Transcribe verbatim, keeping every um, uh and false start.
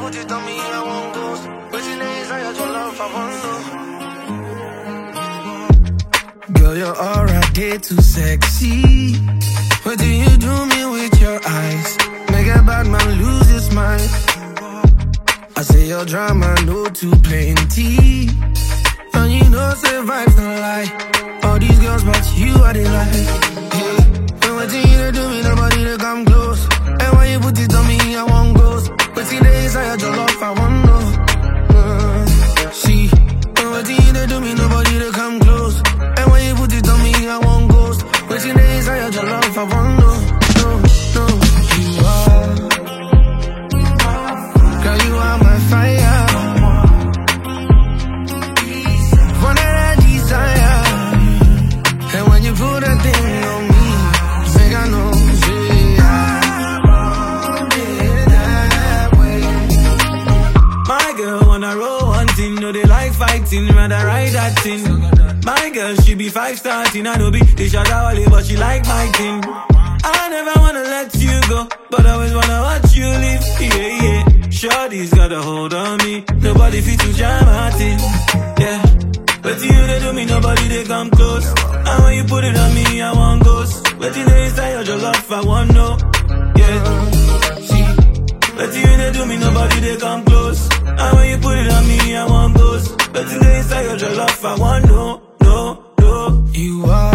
put it on me, I won't ghost. Waiting days, I got your love, I won't know. Girl, your aura get too sexy. What do you do me with your eyes? Make a bad man lose his mind. I say your drama no too plenty. And you know say vibes don't lie. All these girls but you are the light. Hey. And what do you do me, nobody to come close. And when you put it on me, I won't ghost. But see the inside your love, I won't know. uh, See, and what do you do me, nobody to come close. And when you put it on me, I won't ghost. But see the inside your love, I won't know. No, no, you are. Girl, you are my fire. One that I desire. And when you put that thing on me, make I know, say I want it that way. My girl wanna roll one thing, no they like fighting, rather ride that thing. My girl, she be five starting, I know be the Shadawale, but she like my thing. I never wanna let you go, but I always wanna watch you leave, yeah, yeah. Shorty's got a hold on me, nobody fit to jam her thing, yeah. But you they do me, nobody they come close. And when you put it on me, I want ghost. But you they inside your love, I want no, yeah. See, but you they do me, nobody they come close. And when you put it on me, I want ghost. But you they inside your love, I want no, no, no. You are